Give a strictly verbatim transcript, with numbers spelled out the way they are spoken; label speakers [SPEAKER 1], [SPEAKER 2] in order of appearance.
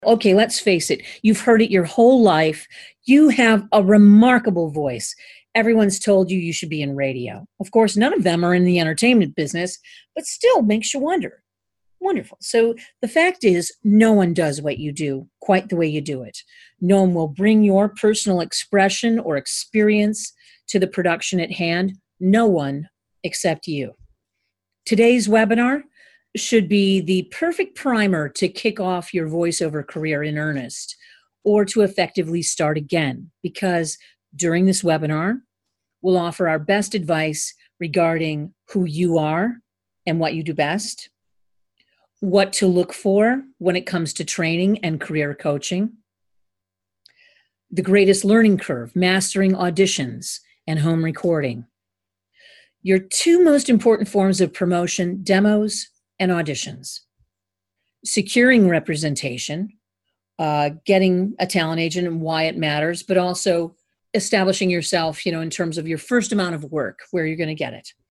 [SPEAKER 1] Okay, let's face it. You've heard it your whole life. You have a remarkable voice. Everyone's told you you should be in radio. Of course, none of them are in the entertainment business, but still makes you wonder. Wonderful. So the fact is, no one does what you do quite the way you do it. No one will bring your personal expression or experience to the production at hand. No one except you. Today's webinar should be the perfect primer to kick off your voiceover career in earnest or to effectively start again, because during this webinar, we'll offer our best advice regarding who you are and what you do best, what to look for when it comes to training and career coaching, the greatest learning curve, mastering auditions and home recording, your two most important forms of promotion, demos and auditions, securing representation, uh, getting a talent agent and why it matters, but also establishing yourself, you know, in terms of your first amount of work, where you're going to get it.